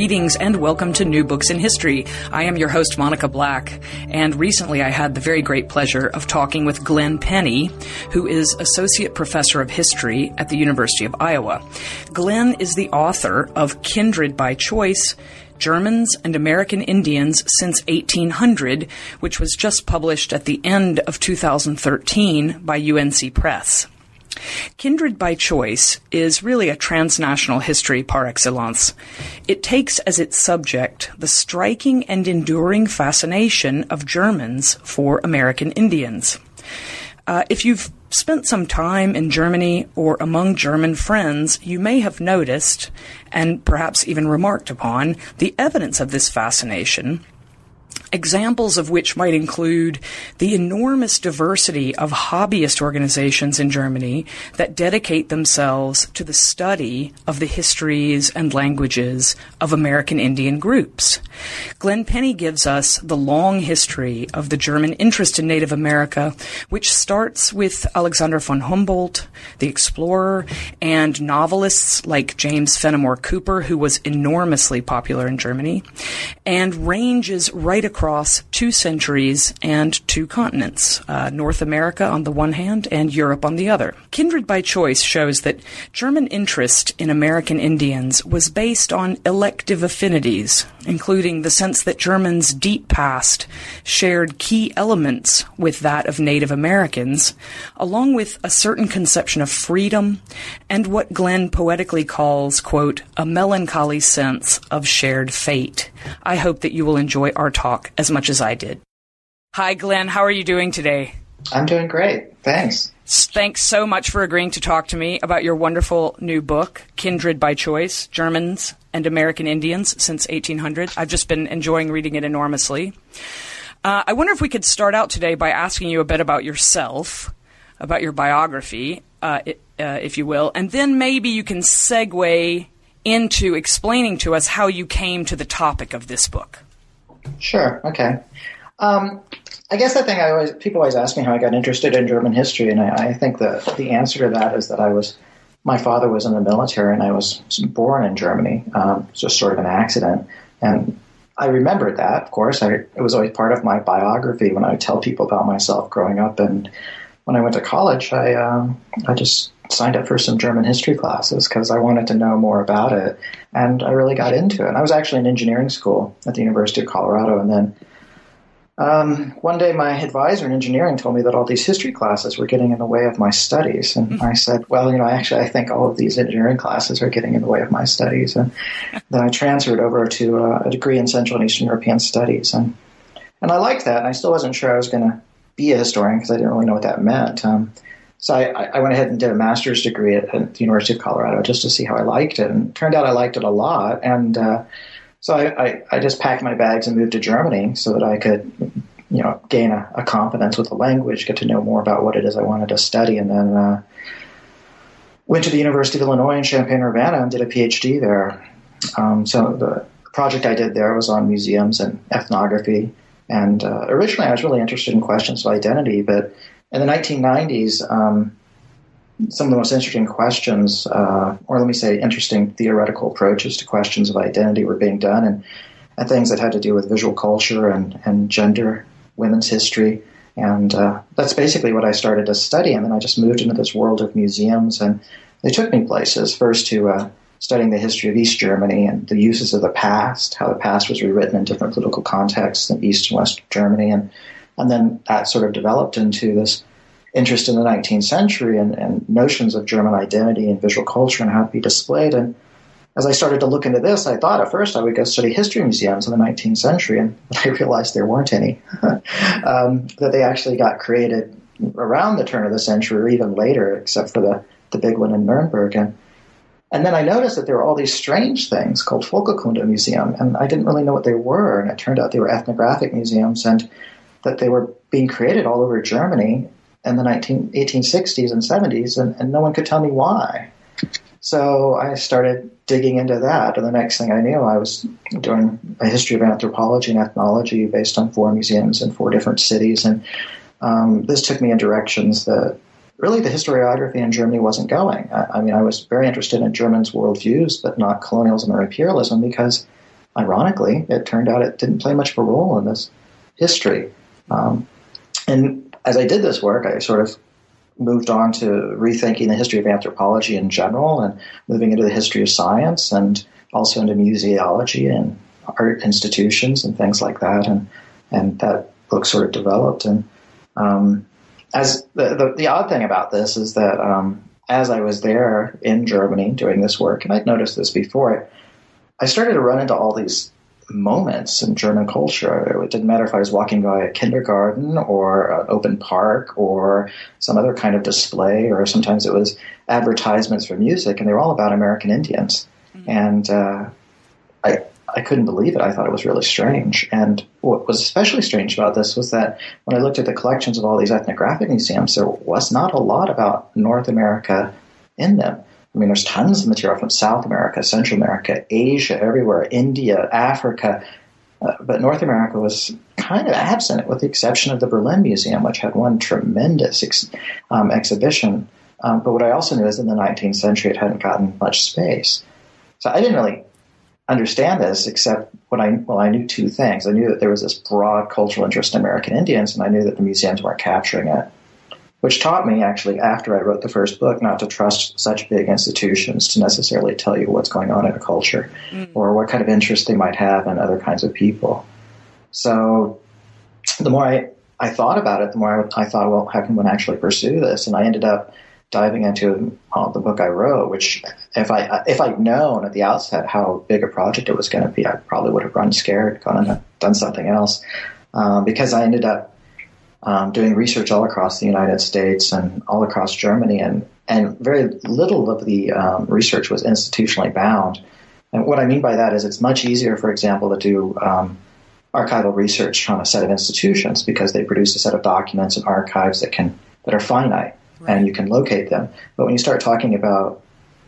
Greetings and welcome to New Books in History. I am your host, Monica Black, and recently I had the very great pleasure of talking with Glenn Penny, who is Associate Professor of History at the University of Iowa. Glenn is the author of Kindred by Choice, Germans and American Indians Since 1800, which was just published at the end of 2013 by UNC Press. Kindred by Choice is really a transnational history par excellence. It takes as its subject the striking and enduring fascination of Germans for American Indians. If you've spent some time in Germany or among German friends, you may have noticed, and perhaps even remarked upon, the evidence of this fascination, examples of which might include the enormous diversity of hobbyist organizations in Germany that dedicate themselves to the study of the histories and languages of American Indian groups. Glenn Penny gives us the long history of the German interest in Native America, which starts with Alexander von Humboldt, the explorer, and novelists like James Fenimore Cooper, who was enormously popular in Germany, and ranges right across 2 centuries and 2 continents, North America on the one hand and Europe on the other. Kindred by Choice shows that German interest in American Indians was based on elective affinities, including the sense that Germans' deep past shared key elements with that of Native Americans, along with a certain conception of freedom and what Glenn poetically calls, quote, a melancholy sense of shared fate. I hope that you will enjoy our talk as much as I did. Hi, Glenn. How are you doing today? I'm doing great. Thanks. Thanks so much for agreeing to talk to me about your wonderful new book, Kindred by Choice, Germans and American Indians Since 1800. I've just been enjoying reading it enormously. I wonder if we could start out today by asking you a bit about yourself, about your biography, if you will, and then maybe you can segue into explaining to us how you came to the topic of this book. Sure. Okay. I guess the thing people always ask me how I got interested in German history, and I think the answer to that is that my father was in the military, and I was born in Germany, just sort of an accident. And I remembered that, of course. It was always part of my biography when I would tell people about myself growing up. And when I went to college, I just signed up for some German history classes because I wanted to know more about it. And I really got into it. And I was actually in engineering school at the University of Colorado. And then one day my advisor in engineering told me that all these history classes were getting in the way of my studies. And I said, well, I think all of these engineering classes are getting in the way of my studies. And then I transferred over to a degree in Central and Eastern European Studies. And I liked that. And I still wasn't sure I was going to be a historian because I didn't really know what that meant. So I went ahead and did a master's degree at the University of Colorado just to see how I liked it. And it turned out I liked it a lot. And so I just packed my bags and moved to Germany so that I could, gain a confidence with the language, get to know more about what it is I wanted to study. And then went to the University of Illinois in Champaign-Urbana and did a PhD there. So the project I did there was on museums and ethnography. And originally I was really interested in questions of identity, but in the 1990s, some of the most interesting questions, or let me say interesting theoretical approaches to questions of identity were being done, and things that had to do with visual culture and gender, women's history. And that's basically what I started to study. And then I just moved into this world of museums, and they took me places, first to studying the history of East Germany and the uses of the past, how the past was rewritten in different political contexts in East and West Germany. And then that sort of developed into this interest in the 19th century and notions of German identity and visual culture and how it be displayed. And as I started to look into this, I thought at first I would go study history museums in the 19th century, and I realized there weren't any, that they actually got created around the turn of the century or even later, except for the big one in Nuremberg. And then I noticed that there were all these strange things called Völkerkunde Museum, and I didn't really know what they were, and it turned out they were ethnographic museums, and that they were being created all over Germany in the 1860s and 70s, and no one could tell me why. So I started digging into that, and the next thing I knew, I was doing a history of anthropology and ethnology based on 4 museums in 4 different cities, and this took me in directions that really the historiography in Germany wasn't going. I was very interested in Germans' worldviews, but not colonialism or imperialism, because ironically, it turned out it didn't play much of a role in this history. And as I did this work, I sort of moved on to rethinking the history of anthropology in general and moving into the history of science and also into museology and art institutions and things like that. And that book sort of developed. And as the odd thing about this is that as I was there in Germany doing this work, and I'd noticed this before, I started to run into all these moments in German culture. It didn't matter if I was walking by a kindergarten or an open park or some other kind of display, or sometimes it was advertisements for music, and they were all about American Indians. Mm-hmm. And I couldn't believe it. I thought it was really strange. And what was especially strange about this was that when I looked at the collections of all these ethnographic museums, there was not a lot about North America in them. I mean, there's tons of material from South America, Central America, Asia, everywhere, India, Africa. But North America was kind of absent, with the exception of the Berlin Museum, which had one tremendous exhibition. But what I also knew is in the 19th century, it hadn't gotten much space. So I didn't really understand this, except I knew two things. I knew that there was this broad cultural interest in American Indians, and I knew that the museums weren't capturing it, which taught me, actually, after I wrote the first book, not to trust such big institutions to necessarily tell you what's going on in a culture or what kind of interest they might have in other kinds of people. So the more I thought about it, the more I thought, well, how can one actually pursue this? And I ended up diving into the book I wrote, which if I'd known at the outset how big a project it was going to be, I probably would have run scared, gone and done something else, because I ended up doing research all across the United States and all across Germany, and very little of the research was institutionally bound. And what I mean by that is it's much easier, for example, to do archival research on a set of institutions because they produce a set of documents and archives that are finite. Right. And you can locate them. But when you start talking about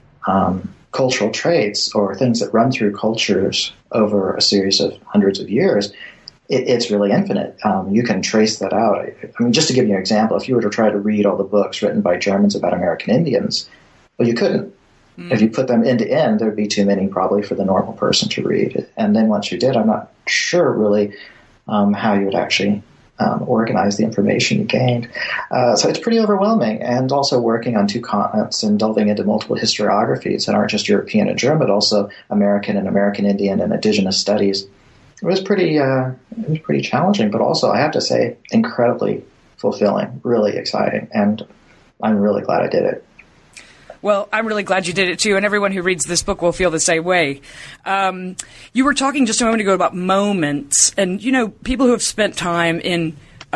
cultural traits or things that run through cultures over a series of hundreds of years, it's really infinite. You can trace that out. I mean, just to give you an example, if you were to try to read all the books written by Germans about American Indians, well, you couldn't. If you put them end to end, there'd be too many probably for the normal person to read. And then once you did, I'm not sure really how you would actually organize the information you gained. So it's pretty overwhelming. And also working on two continents and delving into multiple historiographies that aren't just European and German, but also American and American Indian and indigenous studies. It was pretty challenging, but also, I have to say, incredibly fulfilling, really exciting. And I'm really glad I did it. Well, I'm really glad you did it, too, and everyone who reads this book will feel the same way. You were talking just a moment ago about moments, and, people who have spent time in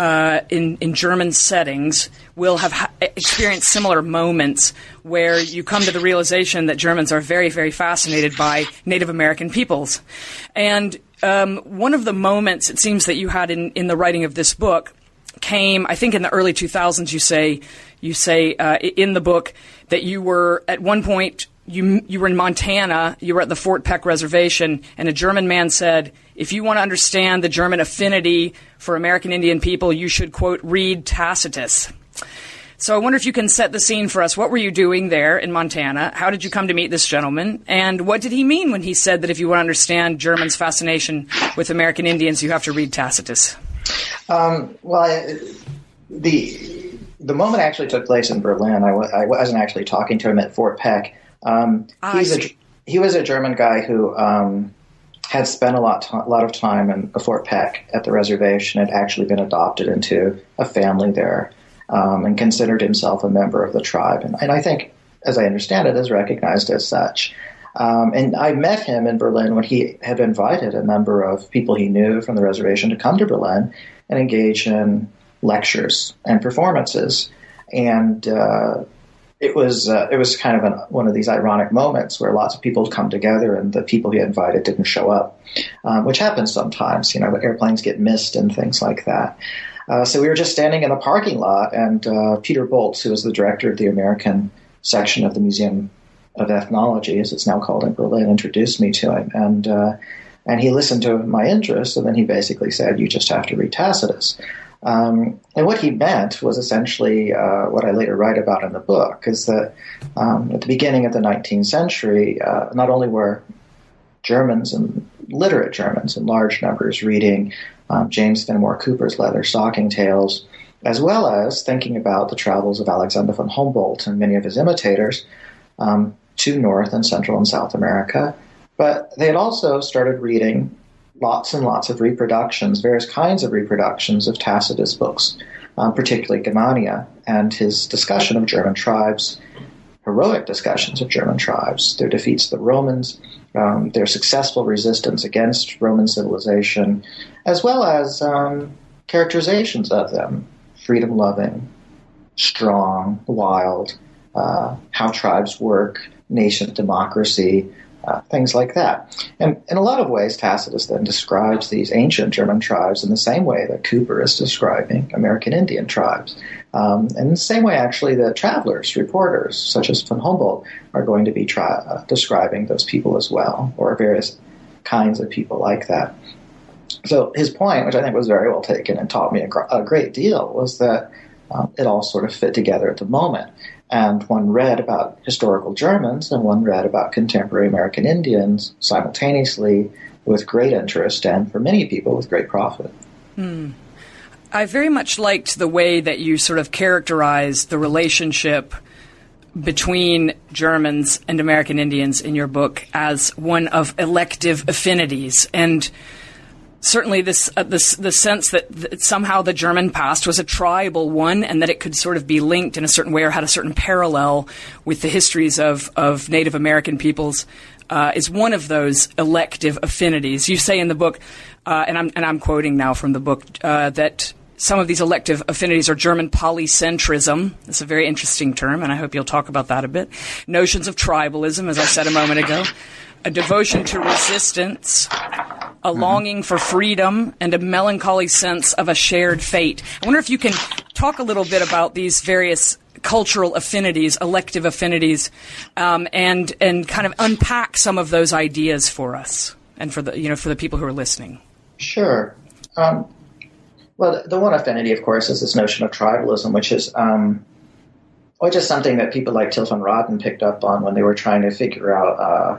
German settings will have experienced similar moments where you come to the realization that Germans are very, very fascinated by Native American peoples. And one of the moments, it seems, that you had in the writing of this book came, I think, in the early 2000s. You say in the book that you were at one point you were in Montana. You were at the Fort Peck Reservation, and a German man said, "If you want to understand the German affinity for American Indian people, you should, quote, read Tacitus." So I wonder if you can set the scene for us. What were you doing there in Montana? How did you come to meet this gentleman? And what did he mean when he said that if you want to understand Germans' fascination with American Indians, you have to read Tacitus? The moment actually took place in Berlin. I wasn't actually talking to him at Fort Peck. He was a German guy who had spent a lot of time in Fort Peck at the reservation, had actually been adopted into a family there, and considered himself a member of the tribe. And I think, as I understand it, is recognized as such. And I met him in Berlin when he had invited a number of people he knew from the reservation to come to Berlin and engage in lectures and performances. And it was kind of one of these ironic moments where lots of people come together and the people he invited didn't show up, which happens sometimes. Airplanes get missed and things like that. So we were just standing in the parking lot, and Peter Boltz, who was the director of the American section of the Museum of Ethnology, as it's now called in Berlin, introduced me to him. And he listened to my interest, and then he basically said, "You just have to read Tacitus." And what he meant was essentially what I later write about in the book, is that at the beginning of the 19th century, not only were Germans and literate Germans in large numbers, reading James Fenimore Cooper's Leather Stocking Tales, as well as thinking about the travels of Alexander von Humboldt and many of his imitators to North and Central and South America. But they had also started reading lots and lots of reproductions, various kinds of reproductions of Tacitus' books, particularly Germania, and his discussion of German tribes, heroic discussions of German tribes, their defeats of the Romans, their successful resistance against Roman civilization, as well as characterizations of them, freedom-loving, strong, wild, how tribes work, nascent democracy, things like that. And in a lot of ways, Tacitus then describes these ancient German tribes in the same way that Cooper is describing American Indian tribes. And in the same way, actually, that travelers, reporters, such as von Humboldt, are going to be describing those people as well, or various kinds of people like that. So his point, which I think was very well taken and taught me a great deal, was that it all sort of fit together at the moment. And one read about historical Germans and one read about contemporary American Indians simultaneously with great interest and, for many people, with great profit. I very much liked the way that you sort of characterized the relationship between Germans and American Indians in your book as one of elective affinities. And certainly the sense that somehow the German past was a tribal one and that it could sort of be linked in a certain way or had a certain parallel with the histories of Native American peoples is one of those elective affinities. You say in the book, and I'm quoting now from the book, that some of these elective affinities are German polycentrism. That's a very interesting term, and I hope you'll talk about that a bit. Notions of tribalism, as I said a moment ago. A devotion to resistance, a longing for freedom, and a melancholy sense of a shared fate. I wonder if you can talk a little bit about these various cultural affinities, elective affinities, and kind of unpack some of those ideas for us and for the people who are listening. Sure. Well, the one affinity, of course, is this notion of tribalism, which is something that people like Till van Raden picked up on when they were trying to figure out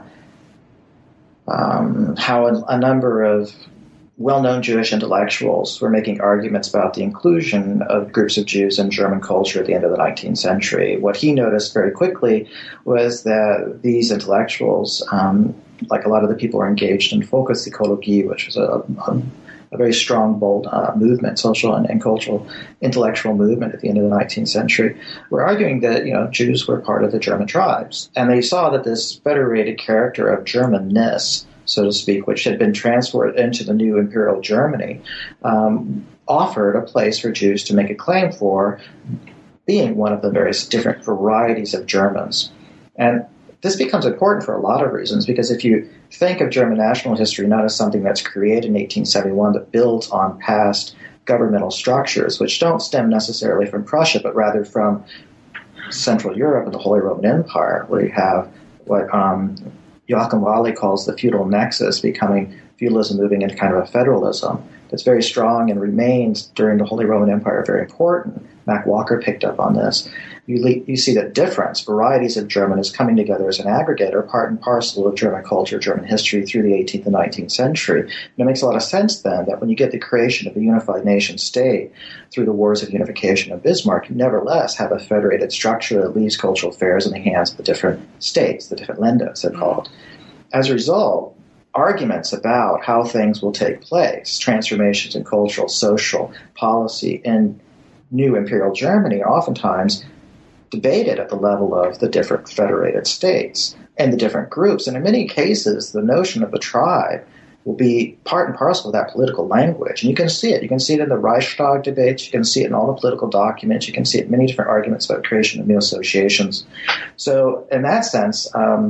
how a number of well-known Jewish intellectuals were making arguments about the inclusion of groups of Jews in German culture at the end of the 19th century. What he noticed very quickly was that these intellectuals, like a lot of the people who are engaged in Volkspsychologie, which was a very strong, bold movement, social and cultural, intellectual movement at the end of the 19th century, were arguing that Jews were part of the German tribes, and they saw that this federated character of Germanness, so to speak, which had been transferred into the new imperial Germany, offered a place for Jews to make a claim for being one of the various different varieties of Germans. And this becomes important for a lot of reasons, because if you think of German national history not as something that's created in 1871 that builds on past governmental structures, which don't stem necessarily from Prussia, but rather from Central Europe and the Holy Roman Empire, where you have what Joachim Wally calls the feudal nexus, becoming feudalism moving into kind of a federalism that's very strong and remains during the Holy Roman Empire very important. Mac Walker picked up on this. You see that difference, varieties of German, is coming together as an aggregator, part and parcel of German culture, German history through the 18th and 19th century. And it makes a lot of sense then that when you get the creation of a unified nation state through the Wars of Unification of Bismarck, you nevertheless have a federated structure that leaves cultural affairs in the hands of the different states, the different Länder, they're called. As a result, arguments about how things will take place, transformations in cultural, social, policy in new imperial Germany, are oftentimes debated at the level of the different federated states and the different groups. And in many cases, the notion of the tribe will be part and parcel of that political language. And you can see it. You can see it in the Reichstag debates. You can see it in all the political documents. You can see it in many different arguments about creation of new associations. So in that sense,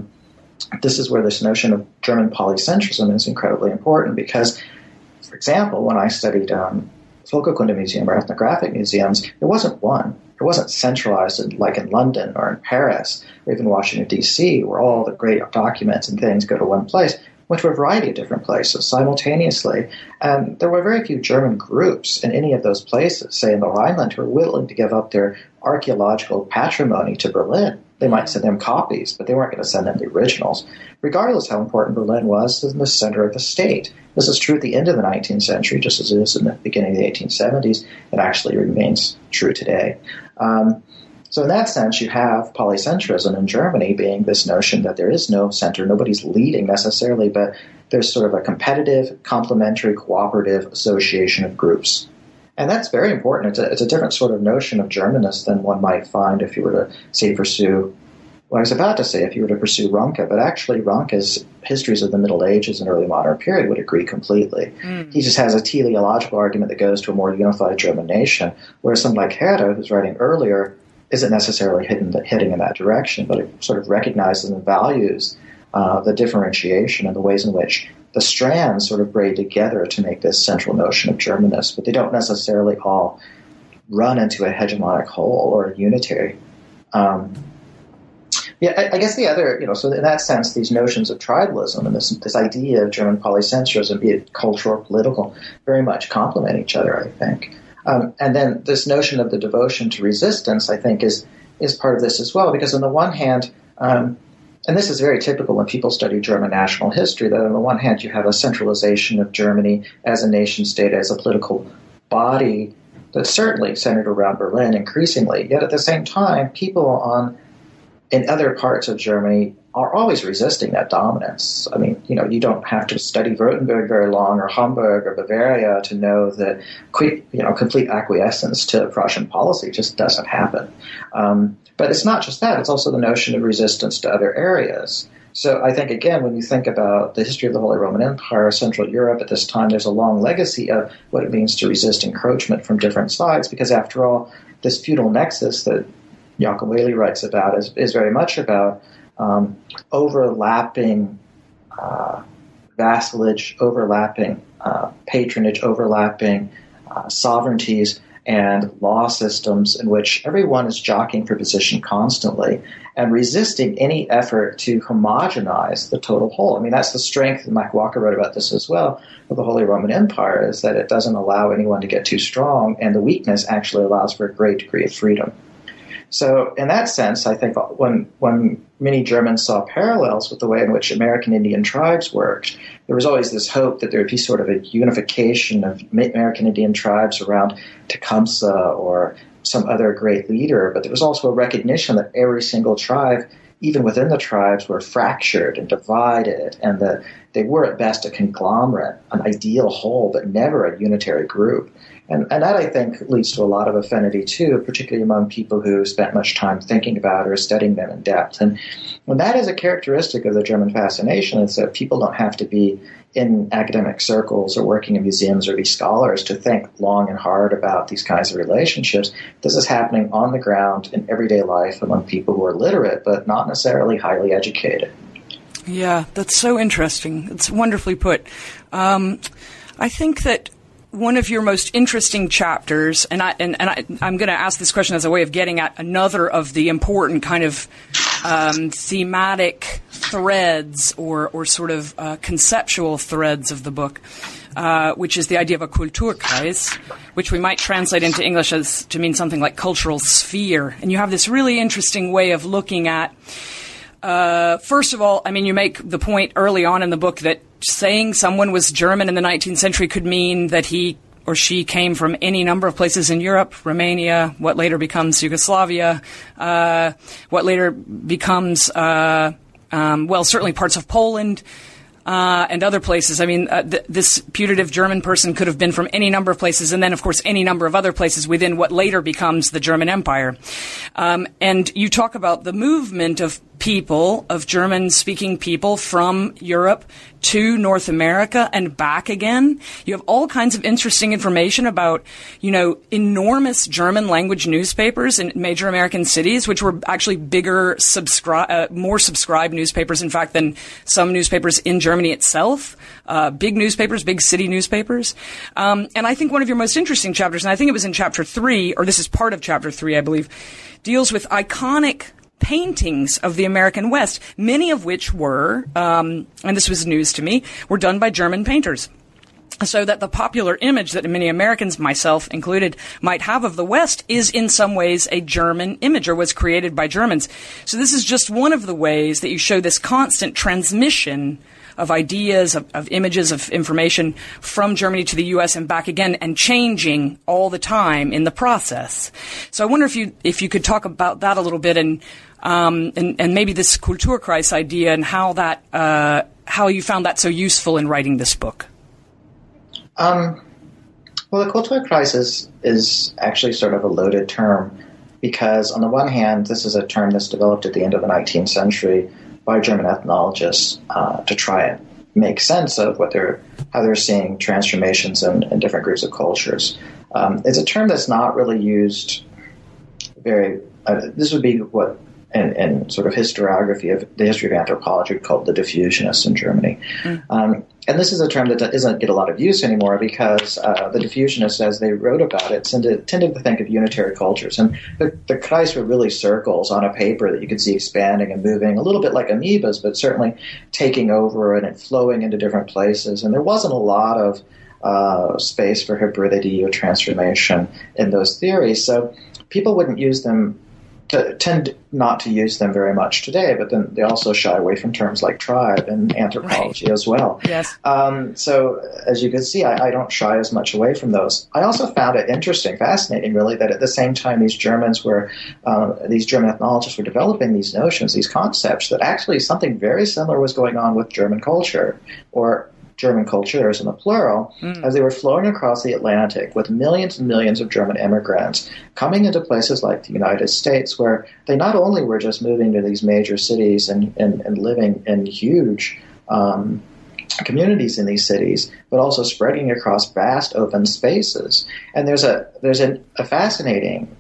this is where this notion of German polycentrism is incredibly important, because, for example, when I studied Völkerkunde Museum or ethnographic museums, there wasn't one. It wasn't centralized like in London or in Paris or even Washington, D.C., where all the great documents and things go to one place. went to a variety of different places simultaneously. And there were very few German groups in any of those places, say in the Rhineland, who were willing to give up their archaeological patrimony to Berlin. They might send them copies, but they weren't going to send them the originals, regardless how important Berlin was in the center of the state. This is true at the end of the 19th century, just as it is in the beginning of the 1870s. It actually remains true today. So in that sense, you have polycentrism in Germany being this notion that there is no center, nobody's leading necessarily, but there's sort of a competitive, complementary, cooperative association of groups. And that's very important. It's a different sort of notion of Germanness than one might find if you were to, say, pursue, well, I was about to say if you were to pursue Ranke, but actually Ranke's histories of the Middle Ages and early modern period would agree completely. He just has a teleological argument that goes to a more unified German nation, whereas someone like Herder, who's writing earlier, isn't necessarily heading in that direction, but it sort of recognizes and values the differentiation and the ways in which the strands sort of braid together to make this central notion of Germanness, but they don't necessarily all run into a hegemonic whole or a unitary. I guess the other, so in that sense, these notions of tribalism and this idea of German polycentrism, be it cultural or political, very much complement each other, I think. And then this notion of the devotion to resistance, I think, is part of this as well, because on the one hand, and this is very typical when people study German national history, that on the one hand you have a centralization of Germany as a nation state, as a political body that's certainly centered around Berlin increasingly, yet at the same time, people in other parts of Germany are always resisting that dominance. I mean, you don't have to study Württemberg very long or Hamburg or Bavaria to know that complete acquiescence to Prussian policy just doesn't happen. But it's not just that. It's also the notion of resistance to other areas. So I think, again, when you think about the history of the Holy Roman Empire, Central Europe at this time, there's a long legacy of what it means to resist encroachment from different sides, because after all, this feudal nexus that Jakob Whaley writes about is very much about overlapping vassalage, overlapping patronage, overlapping sovereignties and law systems in which everyone is jockeying for position constantly and resisting any effort to homogenize the total whole. I mean, that's the strength, and Mike Walker wrote about this as well, of the Holy Roman Empire, is that it doesn't allow anyone to get too strong, and the weakness actually allows for a great degree of freedom. So in that sense, I think when many Germans saw parallels with the way in which American Indian tribes worked, there was always this hope that there would be sort of a unification of American Indian tribes around Tecumseh or some other great leader. But there was also a recognition that every single tribe, even within the tribes, were fractured and divided, and that they were at best a conglomerate, an ideal whole, but never a unitary group. And that, I think, leads to a lot of affinity, too, particularly among people who spent much time thinking about or studying them in depth. And that is a characteristic of the German fascination, is that people don't have to be in academic circles or working in museums or be scholars to think long and hard about these kinds of relationships. This is happening on the ground in everyday life among people who are literate, but not necessarily highly educated. Yeah, that's so interesting. It's wonderfully put. I think that one of your most interesting chapters, and I'm going to ask this question as a way of getting at another of the important kind of thematic threads or sort of conceptual threads of the book, which is the idea of a Kulturkreis, which we might translate into English as to mean something like cultural sphere. And you have this really interesting way of looking at, first of all, I mean, you make the point early on in the book that saying someone was German in the 19th century could mean that he or she came from any number of places in Europe, Romania, what later becomes Yugoslavia, what later becomes, certainly parts of Poland, and other places. I mean, this putative German person could have been from any number of places, and then, of course, any number of other places within what later becomes the German Empire. And you talk about the movement of people, of German-speaking people from Europe to North America and back again. You have all kinds of interesting information about, enormous German language newspapers in major American cities, which were actually bigger, more subscribed newspapers, in fact, than some newspapers in Germany itself. Big newspapers, big city newspapers. And I think one of your most interesting chapters, and I think it was in chapter 3, or this is part of chapter 3, I believe, deals with iconic paintings of the American West, many of which were, and this was news to me, were done by German painters. So that the popular image that many Americans, myself included, might have of the West is in some ways a German image or was created by Germans. So this is just one of the ways that you show this constant transmission of ideas, of images, of information from Germany to the U.S. and back again, and changing all the time in the process. So I wonder if you could talk about that a little bit, and maybe this Kulturkreis idea and how you found that so useful in writing this book. Well, the Kulturkreis is actually sort of a loaded term because, on the one hand, this is a term that's developed at the end of the 19th century by German ethnologists to try and make sense of how they're seeing transformations in different groups of cultures. It's a term that's not really used very. This would be what in sort of historiography of the history of anthropology called the diffusionists in Germany. And this is a term that doesn't get a lot of use anymore because the diffusionists, as they wrote about it, tended to think of unitary cultures. And the Kreis were really circles on a paper that you could see expanding and moving, a little bit like amoebas, but certainly taking over and flowing into different places. And there wasn't a lot of space for hybridity or transformation in those theories. So people wouldn't use them, tend not to use them very much today, but then they also shy away from terms like tribe and anthropology as well. Yes. So as you can see, I don't shy as much away from those. I also found it interesting, fascinating really, that at the same time these German ethnologists were developing these notions, these concepts, that actually something very similar was going on with German culture, or German cultures in the plural, as they were flowing across the Atlantic with millions and millions of German immigrants coming into places like the United States, where they not only were just moving to these major cities and living in huge communities in these cities, but also spreading across vast open spaces. And there's a fascinating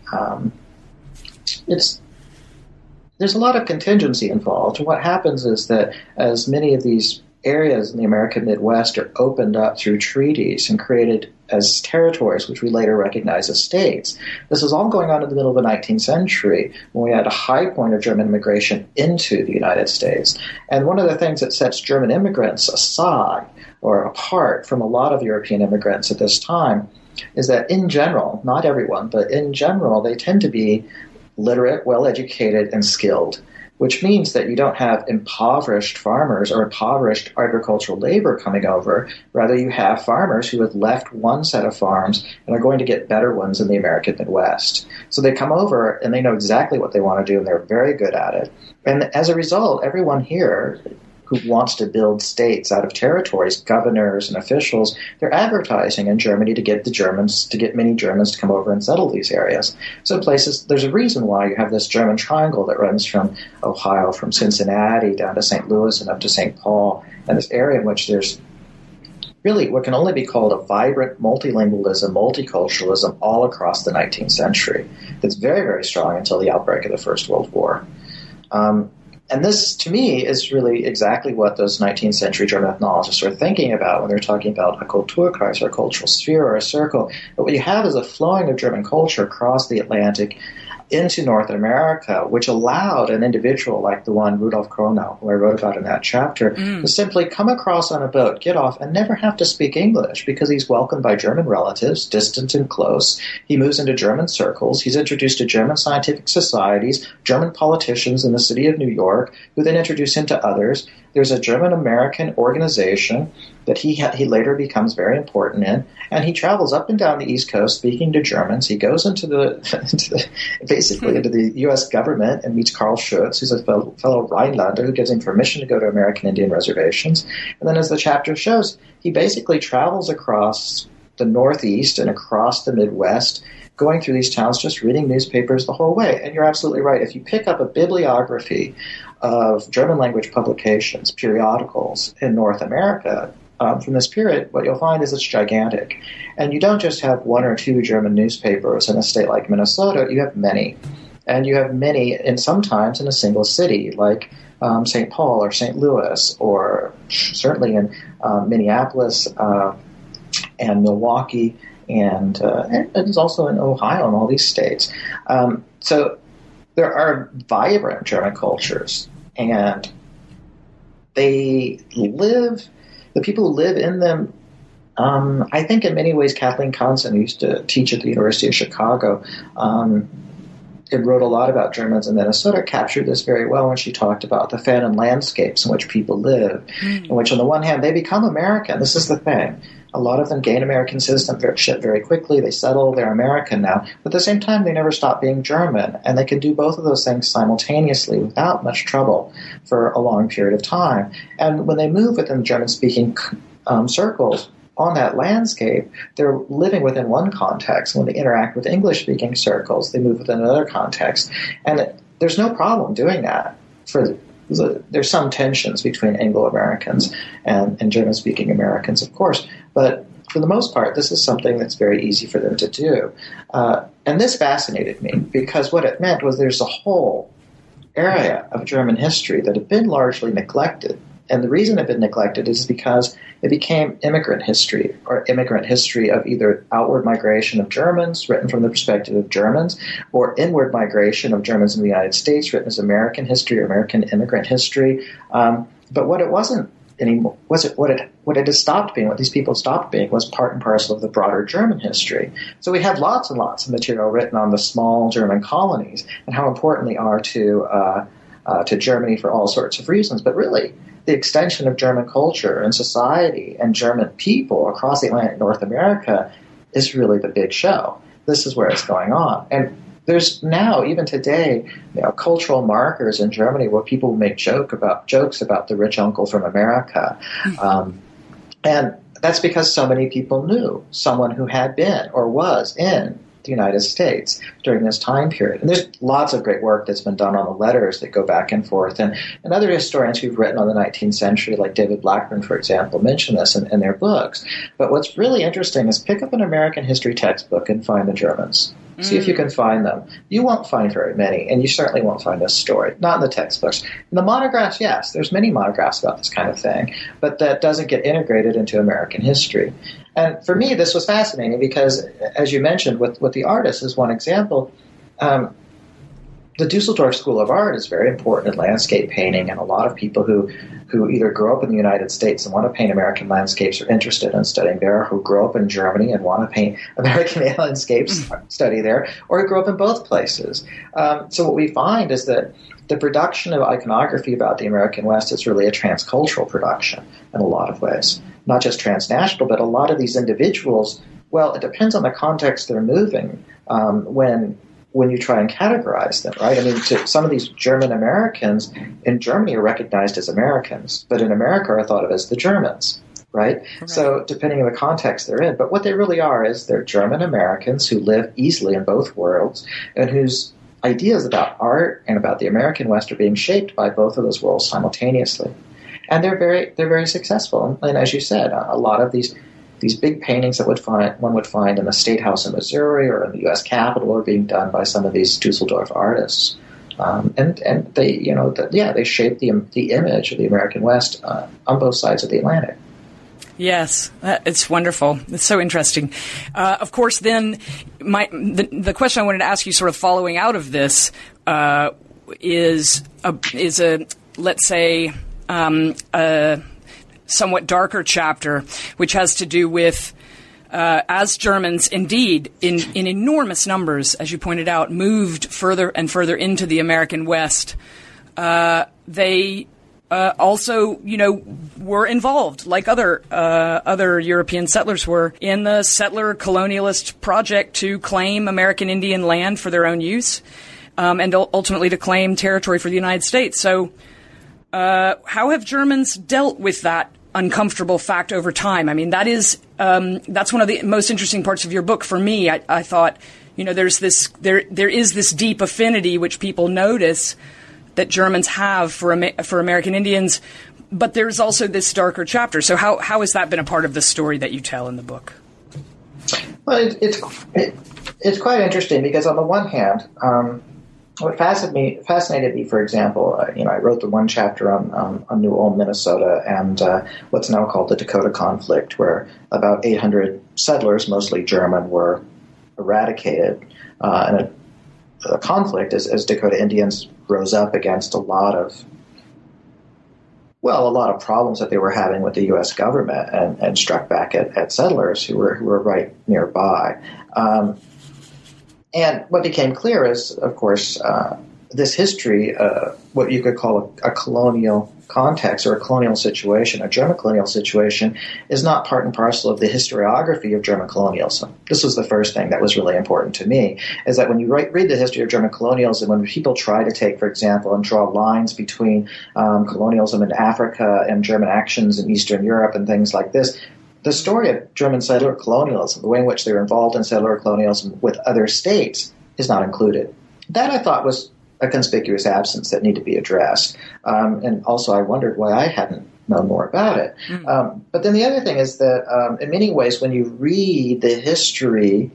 there's a lot of contingency involved. And what happens is that as many of these areas in the American Midwest are opened up through treaties and created as territories, which we later recognize as states. This is all going on in the middle of the 19th century when we had a high point of German immigration into the United States. And one of the things that sets German immigrants aside or apart from a lot of European immigrants at this time is that in general, not everyone, but in general, they tend to be literate, well-educated, and skilled, which means that you don't have impoverished farmers or impoverished agricultural labor coming over. Rather, you have farmers who have left one set of farms and are going to get better ones in the American Midwest. So they come over and they know exactly what they want to do, and they're very good at it. And as a result, everyone here who wants to build states out of territories, governors and officials, they're advertising in Germany to get many Germans to come over and settle these areas. So places, there's a reason why you have this German triangle that runs from Ohio, from Cincinnati down to St. Louis and up to St. Paul, and this area in which there's really what can only be called a vibrant multilingualism, multiculturalism all across the 19th century. That's very, very strong until the outbreak of the First World War. And this, to me, is really exactly what those 19th century German ethnologists are thinking about when they're talking about a Kulturkreis, or a cultural sphere, or a circle. But what you have is a flowing of German culture across the Atlantic into North America, which allowed an individual like the one Rudolf Kronau, who I wrote about in that chapter, to simply come across on a boat, get off, and never have to speak English because he's welcomed by German relatives, distant and close. He moves into German circles. He's introduced to German scientific societies, German politicians in the city of New York, who then introduce him to others. There's a German-American organization that he later becomes very important in, and he travels up and down the East Coast speaking to Germans. He goes into the U.S. government and meets Karl Schutz, who's a fellow Rhinelander who gives him permission to go to American Indian reservations. And then, as the chapter shows, he basically travels across the Northeast and across the Midwest, going through these towns, just reading newspapers the whole way. And you're absolutely right. If you pick up a bibliography of German language publications, periodicals in North America from this period, what you'll find is it's gigantic. And you don't just have one or two German newspapers in a state like Minnesota, you have many. And you have many, and sometimes in a single city, like St. Paul or St. Louis, or certainly in Minneapolis and Milwaukee, and it's also in Ohio and all these states. So there are vibrant German cultures, and the people who live in them, I think in many ways Kathleen Conson, who used to teach at the University of Chicago, and wrote a lot about Germans in Minnesota, captured this very well when she talked about the famine landscapes in which people live, in which on the one hand they become American. This is the thing. A lot of them gain American citizenship very quickly. They settle. They're American now. But at the same time, they never stop being German. And they can do both of those things simultaneously without much trouble for a long period of time. And when they move within German-speaking circles, on that landscape, they're living within one context. When they interact with English-speaking circles, they move within another context. And there's no problem doing that. There's some tensions between Anglo-Americans and German-speaking Americans, of course. But for the most part, this is something that's very easy for them to do. And this fascinated me because what it meant was there's a whole area of German history that had been largely neglected. And the reason it had been neglected is because it became immigrant history, or immigrant history of either outward migration of Germans, written from the perspective of Germans, or inward migration of Germans in the United States, written as American history or American immigrant history. But what it wasn't anymore, what it has stopped being, what these people stopped being, was part and parcel of the broader German history. So we have lots and lots of material written on the small German colonies and how important they are to Germany for all sorts of reasons. But really, the extension of German culture and society and German people across the Atlantic North America is really the big show. This is where it's going on. And there's now, even today, cultural markers in Germany where people make jokes about the rich uncle from America. And that's because so many people knew someone who had been or was in the United States during this time period. And there's lots of great work that's been done on the letters that go back and forth. And other historians who've written on the 19th century, like David Blackburn, for example, mention this in their books. But what's really interesting is pick up an American history textbook and find the Germans. See if you can find them. You won't find very many, and you certainly won't find this story. Not in the textbooks. In the monographs, yes, there's many monographs about this kind of thing, but that doesn't get integrated into American history. And for me, this was fascinating because, as you mentioned, with the artists as one example, the Dusseldorf School of Art is very important in landscape painting, and a lot of people who either grow up in the United States and want to paint American landscapes are interested in studying there, who grow up in Germany and want to paint American landscapes, study there, or who grew up in both places. So what we find is that the production of iconography about the American West is really a transcultural production in a lot of ways. Not just transnational, but a lot of these individuals, well, it depends on the context they're moving when you try and categorize them, right? I mean, some of these German Americans in Germany are recognized as Americans, but in America are thought of as the Germans, right? So depending on the context they're in. But what they really are is they're German Americans who live easily in both worlds and whose ideas about art and about the American West are being shaped by both of those worlds simultaneously. And they're very successful. And as you said, a lot of these big paintings that one would find in the State House in Missouri or in the U.S. Capitol are being done by some of these Dusseldorf artists, and they they shape the image of the American West on both sides of the Atlantic. Yes, it's wonderful. It's so interesting. Of course, then the question I wanted to ask you, sort of following out of this, is a let's say a somewhat darker chapter, which has to do with as Germans, indeed, in enormous numbers, as you pointed out, moved further and further into the American West, they also, were involved, like other European settlers were, in the settler colonialist project to claim American Indian land for their own use, and ultimately to claim territory for the United States. So, how have Germans dealt with that uncomfortable fact over time? I mean, that's one of the most interesting parts of your book for me. I thought, there is this deep affinity which people notice that Germans have for American Indians, but there's also this darker chapter. So how has that been a part of the story that you tell in the book? Well, it's quite interesting because on the one hand, what fascinated me, for example, I wrote the one chapter on New Ulm, Minnesota, and what's now called the Dakota Conflict, where about 800 settlers, mostly German, were eradicated in a conflict as Dakota Indians rose up against a lot of problems that they were having with the U.S. government and struck back at settlers who were right nearby. And what became clear is, of course, this history, what you could call a colonial context or a colonial situation, a German colonial situation, is not part and parcel of the historiography of German colonialism. This was the first thing that was really important to me, is that when you read the history of German colonialism, when people try to take, for example, and draw lines between colonialism in Africa and German actions in Eastern Europe and things like this, the story of German settler colonialism, the way in which they were involved in settler colonialism with other states, is not included. That, I thought, was a conspicuous absence that needed to be addressed. And also I wondered why I hadn't known more about it. But then the other thing is that in many ways, when you read the history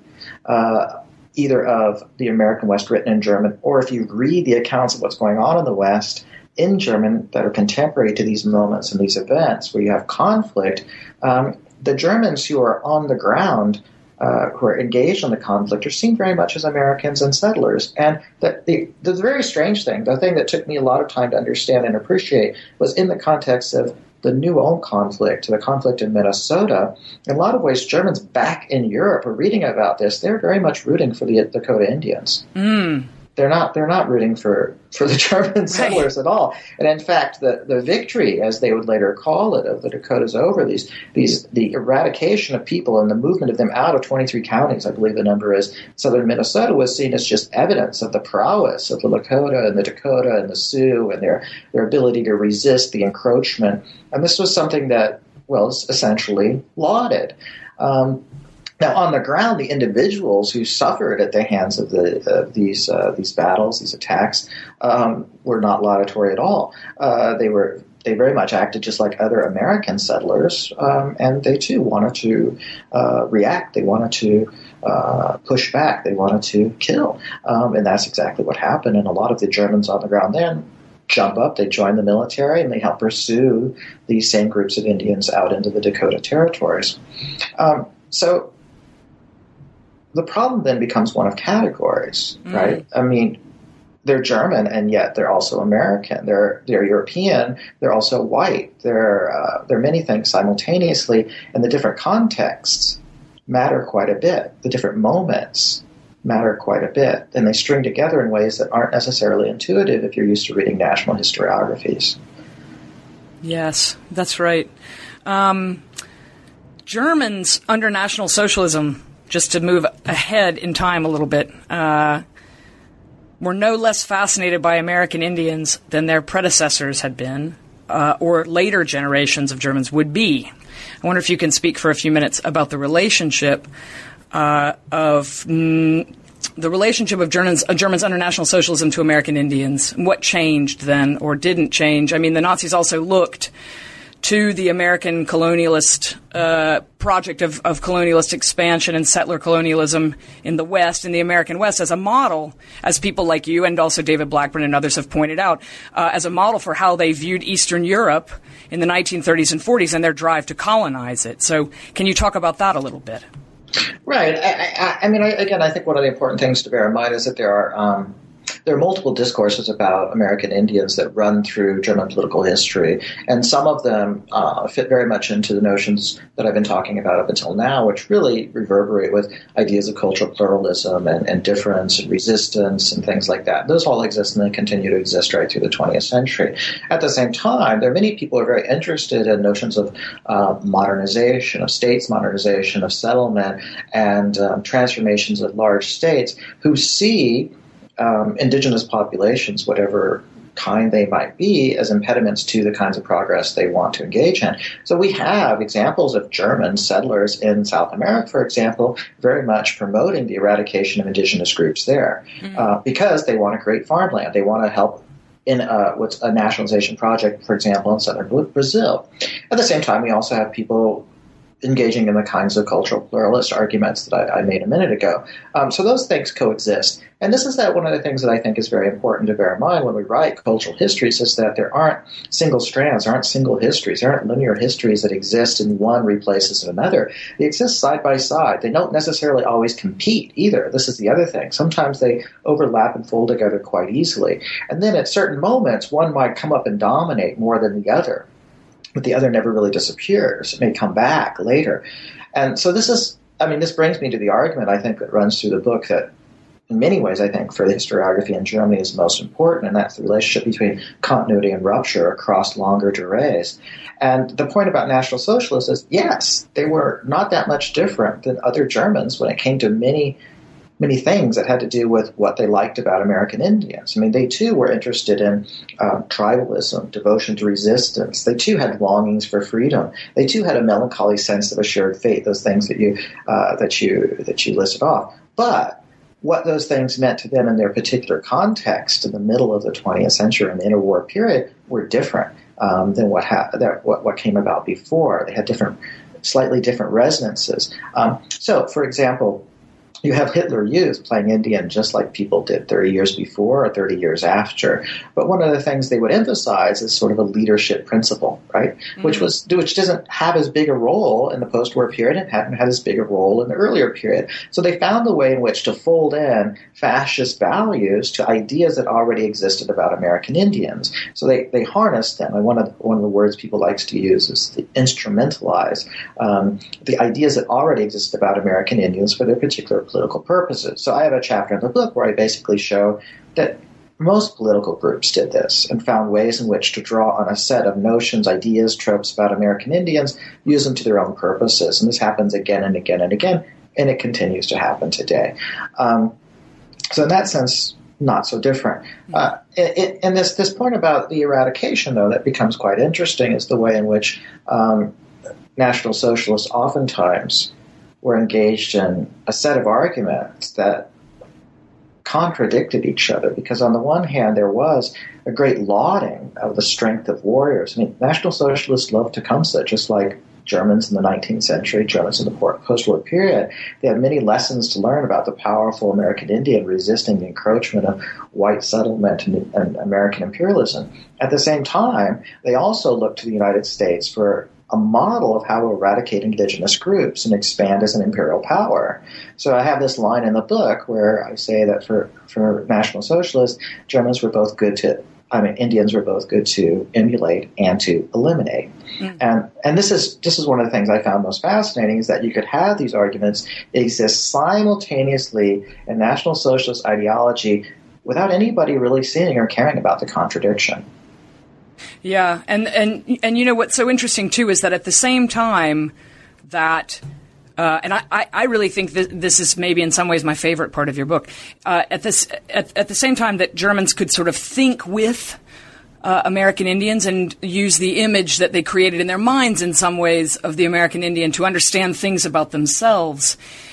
either of the American West written in German, or if you read the accounts of what's going on in the West in German that are contemporary to these moments and these events where you have conflict, the Germans who are on the ground, who are engaged in the conflict, are seen very much as Americans and settlers. And the very strange thing, the thing that took me a lot of time to understand and appreciate, was in the context of the New Ulm conflict, the conflict in Minnesota. In a lot of ways, Germans back in Europe are reading about this. They're very much rooting for the Dakota Indians. They're not rooting for the German settlers at all. And in fact, the victory, as they would later call it, of the Dakotas over the eradication of people and the movement of them out of 23 counties, I believe the number is, southern Minnesota, was seen as just evidence of the prowess of the Lakota and the Dakota and the Sioux and their ability to resist the encroachment. And this was something that was essentially lauded. Now, on the ground, the individuals who suffered at the hands of these battles, these attacks, were not laudatory at all. They very much acted just like other American settlers, and they too wanted to react. They wanted to push back. They wanted to kill, and that's exactly what happened. And a lot of the Germans on the ground then jump up, they join the military, and they help pursue these same groups of Indians out into the Dakota territories. So the problem then becomes one of categories, right? I mean, they're German, and yet they're also American. They're European. They're also white. They're many things simultaneously, and the different contexts matter quite a bit. The different moments matter quite a bit, and they string together in ways that aren't necessarily intuitive if you're used to reading national historiographies. Yes, that's right. Germans under National Socialism, just to move ahead in time a little bit, were no less fascinated by American Indians than their predecessors had been, or later generations of Germans would be. I wonder if you can speak for a few minutes about the relationship of Germans under National Socialism to American Indians. What changed then, or didn't change? I mean, the Nazis also looked to the American colonialist project of colonialist expansion and settler colonialism in the West, in the American West, as a model, as people like you and also David Blackburn and others have pointed out, as a model for how they viewed Eastern Europe in the 1930s and 40s and their drive to colonize it. So can you talk about that a little bit? Right. I mean, I think one of the important things to bear in mind is that there are multiple discourses about American Indians that run through German political history, and some of them fit very much into the notions that I've been talking about up until now, which really reverberate with ideas of cultural pluralism and difference and resistance and things like that. Those all exist and they continue to exist right through the 20th century. At the same time, there are many people who are very interested in notions of modernization, of states modernization, of settlement, and transformations of large states, who see indigenous populations, whatever kind they might be, as impediments to the kinds of progress they want to engage in. So we have examples of German settlers in South America, for example, very much promoting the eradication of indigenous groups there, because they want to create farmland. They want to help in what's a nationalization project, for example, in southern Brazil. At the same time, we also have people engaging in the kinds of cultural pluralist arguments that I made a minute ago. So those things coexist. And this is one of the things that I think is very important to bear in mind when we write cultural histories, is that there aren't single strands, there aren't single histories, there aren't linear histories that exist and one replaces another. They exist side by side. They don't necessarily always compete either. This is the other thing. Sometimes they overlap and fold together quite easily. And then at certain moments, one might come up and dominate more than the other. But the other never really disappears. It may come back later. And so this brings me to the argument, I think, that runs through the book that in many ways, I think, for the historiography in Germany is most important, and that's the relationship between continuity and rupture across longer durées. And the point about National Socialists is, yes, they were not that much different than other Germans when it came to many things that had to do with what they liked about American Indians. I mean, they too were interested in tribalism, devotion to resistance. They too had longings for freedom. They too had a melancholy sense of a shared fate. Those things that you listed off. But what those things meant to them in their particular context in the middle of the 20th century and the interwar period were different than what came about before. They had slightly different resonances. So, for example, you have Hitler Youth playing Indian just like people did 30 years before or 30 years after. But one of the things they would emphasize is sort of a leadership principle, right? Mm-hmm. Which doesn't have as big a role in the post-war period and hadn't had as big a role in the earlier period. So they found a way in which to fold in fascist values to ideas that already existed about American Indians. So they harnessed them. And one of the words people likes to use is to instrumentalize the ideas that already existed about American Indians for their particular political purposes. So I have a chapter in the book where I basically show that most political groups did this and found ways in which to draw on a set of notions, ideas, tropes about American Indians, use them to their own purposes. And this happens again and again and again, and it continues to happen today. So in that sense, not so different. And this point about the eradication, though, that becomes quite interesting is the way in which National Socialists oftentimes were engaged in a set of arguments that contradicted each other, because on the one hand, there was a great lauding of the strength of warriors. I mean, National Socialists loved Tecumseh, just like Germans in the 19th century, Germans in the post-war period. They had many lessons to learn about the powerful American Indian resisting the encroachment of white settlement and American imperialism. At the same time, they also looked to the United States for a model of how to eradicate indigenous groups and expand as an imperial power. So I have this line in the book where I say that for National Socialists, Indians were both good to emulate and to eliminate. Mm. And this is one of the things I found most fascinating, is that you could have these arguments exist simultaneously in National Socialist ideology without anybody really seeing or caring about the contradiction. Yeah, and you know what's so interesting too is that at the same time that, and I really think that this is maybe in some ways my favorite part of your book. At the same time that Germans could sort of think with American Indians and use the image that they created in their minds in some ways of the American Indian to understand things about themselves.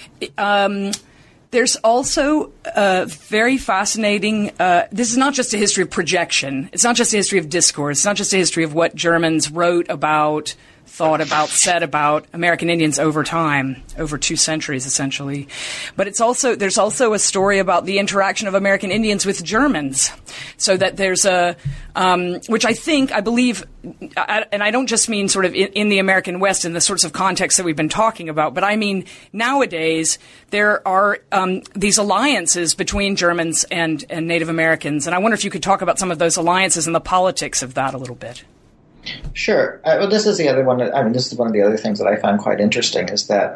There's also a very fascinating, this is not just a history of projection. It's not just a history of discourse. It's not just a history of what Germans wrote about, thought about, said about American Indians over time, over 2 centuries essentially. But there's also a story about the interaction of American Indians with Germans. So that there's which I believe, and I don't just mean sort of in the American West in the sorts of contexts that we've been talking about, but I mean nowadays there are these alliances between Germans and Native Americans. And I wonder if you could talk about some of those alliances and the politics of that a little bit. Sure. Well, this is the other one. This is one of the other things that I found quite interesting is that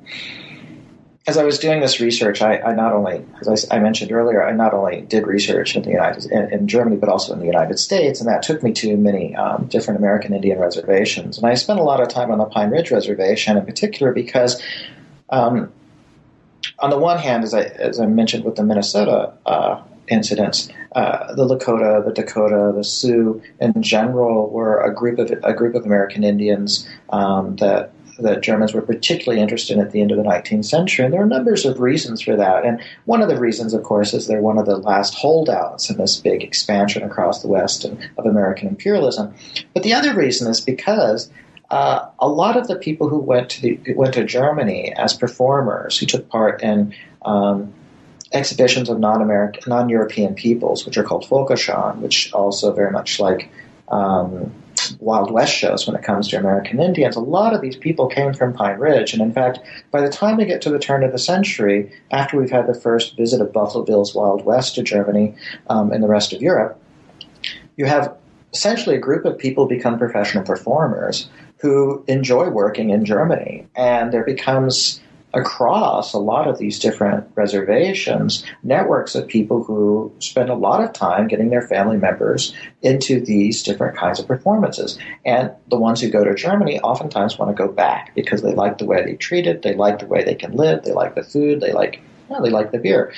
as I was doing this research, I not only, as I mentioned earlier, I not only did research in Germany, but also in the United States, and that took me to many different American Indian reservations. And I spent a lot of time on the Pine Ridge Reservation in particular because, on the one hand, as I mentioned with the Minnesota incidents, the Lakota, the Dakota, the Sioux in general were a group of American Indians that Germans were particularly interested in at the end of the 19th century. And there are numbers of reasons for that. And one of the reasons, of course, is they're one of the last holdouts in this big expansion across the West of American imperialism. But the other reason is because a lot of the people who went to Germany as performers, who took part in exhibitions of non-European peoples, which are called Völkerschau, which also very much like Wild West shows when it comes to American Indians. A lot of these people came from Pine Ridge, and in fact, by the time we get to the turn of the century, after we've had the first visit of Buffalo Bill's Wild West to Germany and the rest of Europe, you have essentially a group of people become professional performers who enjoy working in Germany, and there becomes across a lot of these different reservations, networks of people who spend a lot of time getting their family members into these different kinds of performances. And the ones who go to Germany oftentimes want to go back because they like the way they treat it, they like the way they can live, they like the food, they like the beer.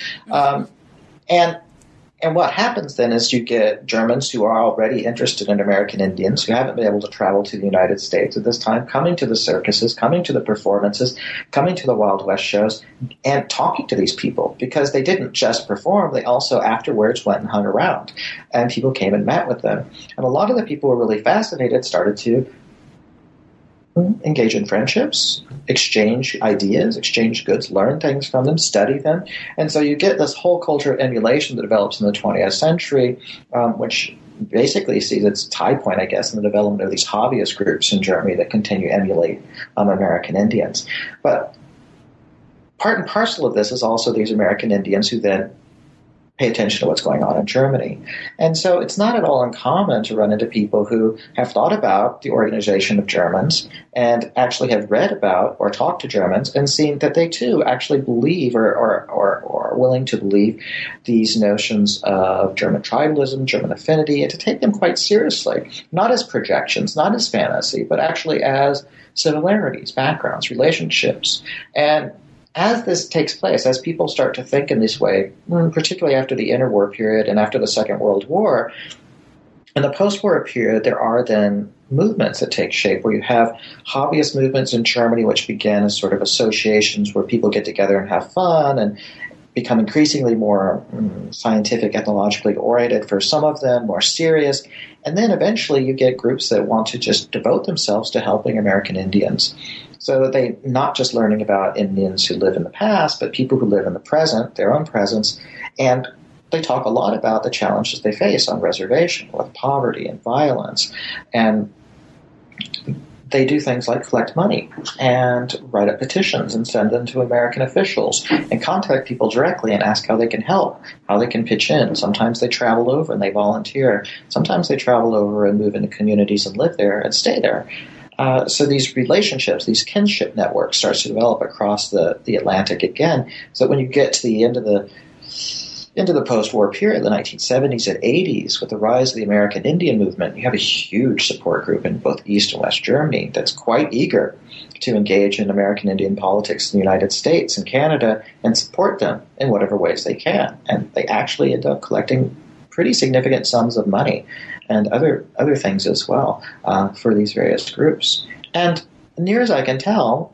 And what happens then is you get Germans who are already interested in American Indians, who haven't been able to travel to the United States at this time, coming to the circuses, coming to the performances, coming to the Wild West shows, and talking to these people, because they didn't just perform, they also afterwards went and hung around, and people came and met with them. And a lot of the people who were really fascinated started to engage in friendships, exchange ideas, exchange goods, learn things from them, study them. And so you get this whole culture of emulation that develops in the 20th century, which basically sees its high point, I guess, in the development of these hobbyist groups in Germany that continue to emulate American Indians. But part and parcel of this is also these American Indians who then pay attention to what's going on in Germany. And so it's not at all uncommon to run into people who have thought about the organization of Germans and actually have read about or talked to Germans and seen that they too actually believe or are willing to believe these notions of German tribalism, German affinity, and to take them quite seriously, not as projections, not as fantasy, but actually as similarities, backgrounds, relationships. And as this takes place, as people start to think in this way, particularly after the interwar period and after the Second World War, in the post-war period, there are then movements that take shape where you have hobbyist movements in Germany, which began as sort of associations where people get together and have fun and become increasingly more scientific, ethnologically oriented for some of them, more serious. And then eventually you get groups that want to just devote themselves to helping American Indians. So they not just learning about Indians who live in the past, but people who live in the present, their own presence, and they talk a lot about the challenges they face on reservation with poverty and violence. And they do things like collect money and write up petitions and send them to American officials and contact people directly and ask how they can help, how they can pitch in. Sometimes they travel over and they volunteer. Sometimes they travel over and move into communities and live there and stay there. So these relationships, these kinship networks starts to develop across the Atlantic again. So when you get to the end of the post-war period, the 1970s and 80s, with the rise of the American Indian movement, you have a huge support group in both East and West Germany that's quite eager to engage in American Indian politics in the United States and Canada and support them in whatever ways they can. And they actually end up collecting pretty significant sums of money and other things as well for these various groups. And near as I can tell,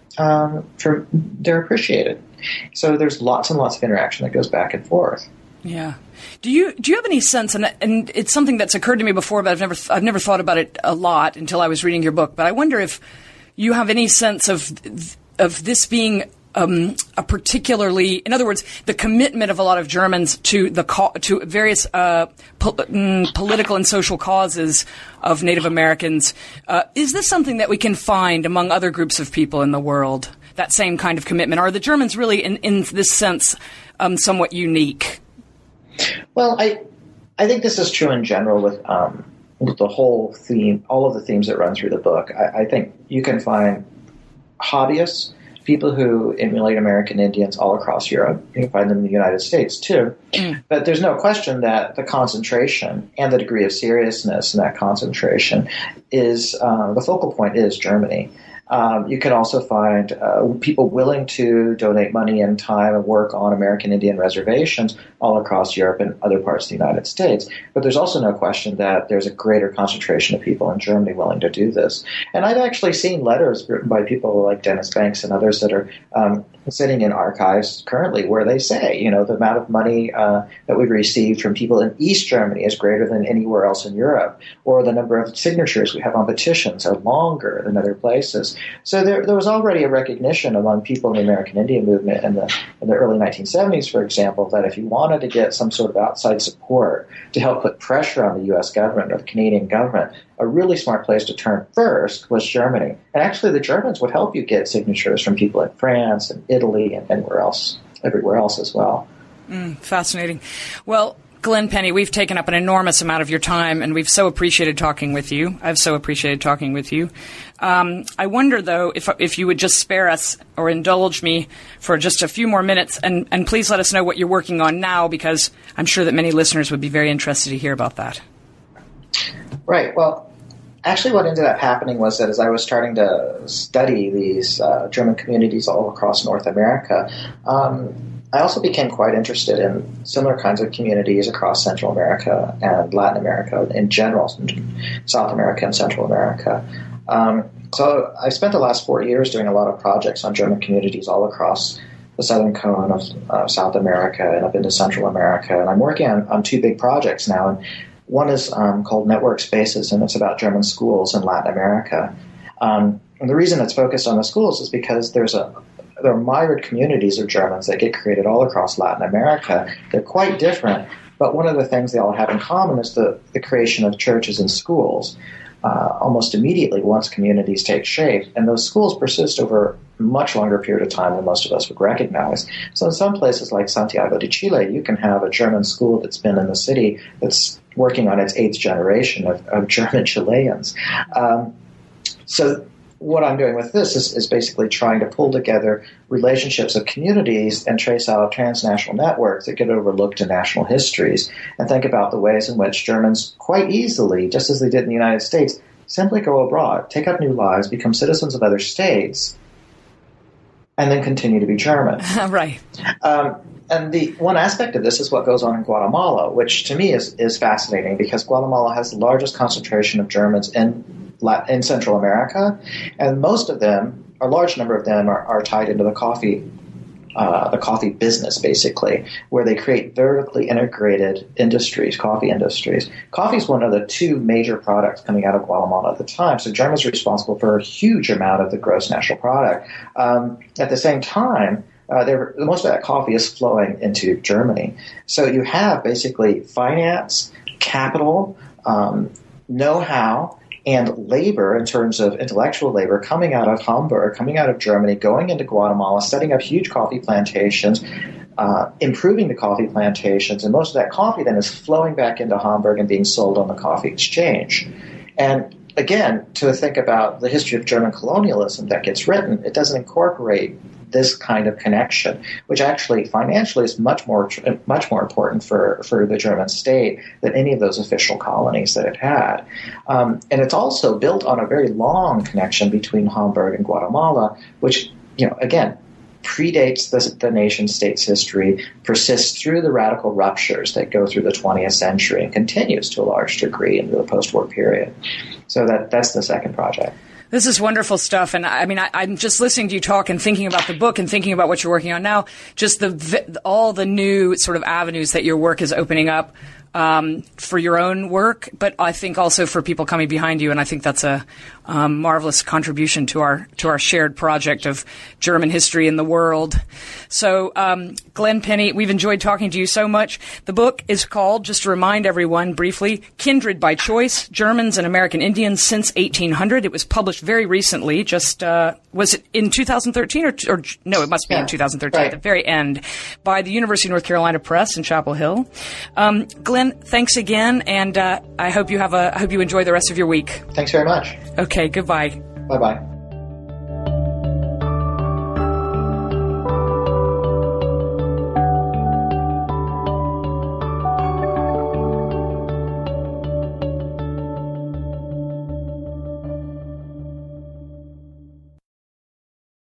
they're appreciated. So there's lots and lots of interaction that goes back and forth. Yeah. Do you have any sense, and it's something that's occurred to me before, but I've never thought about it a lot until I was reading your book, but I wonder if you have any sense of this being a particularly, in other words, the commitment of a lot of Germans to to various political and social causes of Native Americans. Is this something that we can find among other groups of people in the world? That same kind of commitment? Are the Germans really, in this sense, somewhat unique? Well, I think this is true in general with the whole theme, all of the themes that run through the book. I think you can find hobbyists, people who emulate American Indians all across Europe. You can find them in the United States, too. But there's no question that the concentration and the degree of seriousness in that concentration is the focal point is Germany. You can also find people willing to donate money and time and work on American Indian reservations all across Europe and other parts of the United States. But there's also no question that there's a greater concentration of people in Germany willing to do this. And I've actually seen letters written by people like Dennis Banks and others that are sitting in archives currently where they say, the amount of money that we've received from people in East Germany is greater than anywhere else in Europe, or the number of signatures we have on petitions are longer than other places. So there was already a recognition among people in the American Indian movement in the early 1970s, for example, that if you wanted to get some sort of outside support to help put pressure on the U.S. government or the Canadian government, a really smart place to turn first was Germany. And actually the Germans would help you get signatures from people in France and Italy and everywhere else as well. Fascinating. Well, Glenn Penny, we've taken up an enormous amount of your time, and we've so appreciated talking with you. I've so appreciated talking with you. I wonder, though, if you would just spare us or indulge me for just a few more minutes, and please let us know what you're working on now, because I'm sure that many listeners would be very interested to hear about that. Right. Well, actually what ended up happening was that as I was starting to study these German communities all across North America, I also became quite interested in similar kinds of communities across Central America and Latin America in general, South America and Central America. So I spent the last 4 years doing a lot of projects on German communities all across the southern cone of South America and up into Central America. And I'm working on two big projects now. And one is called Network Spaces, and it's about German schools in Latin America. And the reason it's focused on the schools is because there are myriad communities of Germans that get created all across Latin America. They're quite different, but one of the things they all have in common is the creation of churches and schools almost immediately once communities take shape. And those schools persist over a much longer period of time than most of us would recognize. So in some places like Santiago de Chile, you can have a German school that's been in the city that's working on its 8th generation of German Chileans. So what I'm doing with this is basically trying to pull together relationships of communities and trace out transnational networks that get overlooked in national histories and think about the ways in which Germans quite easily, just as they did in the United States, simply go abroad, take up new lives, become citizens of other states, and then continue to be German. Right. And the one aspect of this is what goes on in Guatemala, which to me is fascinating because Guatemala has the largest concentration of Germans in Central America, and most of them, a large number of them, are tied into the coffee business, basically, where they create vertically integrated industries, coffee industries. Coffee is one of the two major products coming out of Guatemala at the time, so Germans are responsible for a huge amount of the gross national product. At the same time, most of that coffee is flowing into Germany. So you have basically finance, capital, know-how, and labor in terms of intellectual labor coming out of Hamburg, coming out of Germany, going into Guatemala, setting up huge coffee plantations, improving the coffee plantations, and most of that coffee then is flowing back into Hamburg and being sold on the coffee exchange. And again, to think about the history of German colonialism that gets written, it doesn't incorporate this kind of connection, which actually financially is much more important for the German state than any of those official colonies that it had. And it's also built on a very long connection between Hamburg and Guatemala, which, again, predates the nation-state's history, persists through the radical ruptures that go through the 20th century, and continues to a large degree into the post-war period. So that's the second project. This is wonderful stuff, and I'm just listening to you talk and thinking about the book and thinking about what you're working on now. Just all the new sort of avenues that your work is opening up for your own work, but I think also for people coming behind you, and I think that's a marvelous contribution to our shared project of German history in the world. So, Glenn Penny, we've enjoyed talking to you so much. The book is called, just to remind everyone briefly, Kindred by Choice, Germans and American Indians Since 1800. It was published very recently, was it in 2013 or no, it must be in 2013, right, at the very end, by the University of North Carolina Press in Chapel Hill. Glenn, thanks again, and I hope you enjoy the rest of your week. Thanks very much. Okay, goodbye. Bye-bye.